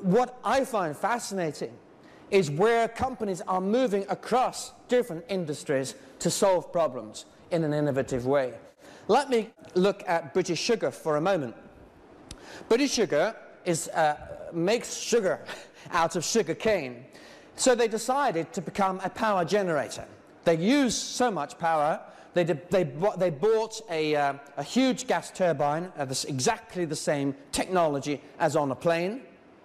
what I find fascinating is where companies are moving across different industries to solve problems in an innovative way. Let me look at British Sugar for a moment. British Sugar makes sugar out of sugar cane. So they decided to become a power generator. They use so much power, they bought a huge gas turbine, exactly the same technology as on a plane,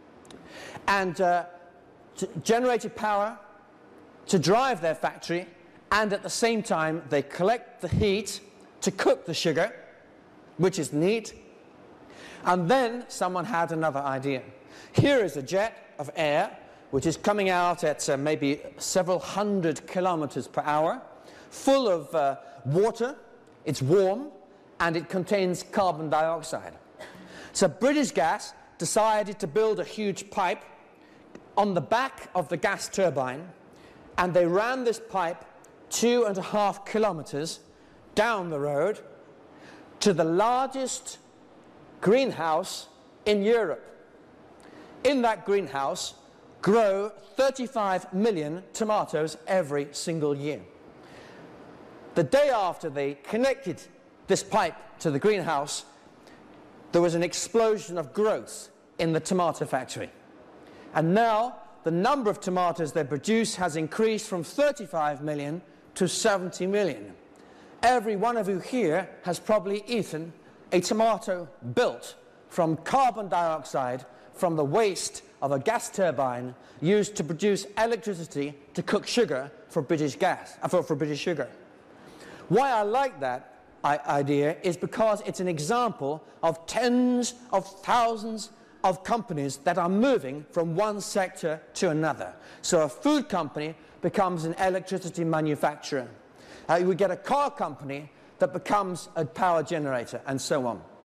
and generated power to drive their factory, and at the same time they collect the heat to cook the sugar, which is neat. And then someone had another idea. Here is a jet of air which is coming out at maybe several hundred kilometers per hour, full of water. It's warm and it contains carbon dioxide. So British Gas decided to build a huge pipe on the back of the gas turbine, and they ran this pipe 2.5 kilometers down the road to the largest greenhouse in Europe. In that greenhouse grow 35 million tomatoes every single year. The day after they connected this pipe to the greenhouse, there was an explosion of growth in the tomato factory. And now the number of tomatoes they produce has increased from 35 million to 70 million. Every one of you here has probably eaten a tomato built from carbon dioxide from the waste of a gas turbine used to produce electricity to cook sugar for British Sugar. Why I like that idea is because it's an example of tens of thousands of companies that are moving from one sector to another. So a food company becomes an electricity manufacturer. We get a car company that becomes a power generator, and so on.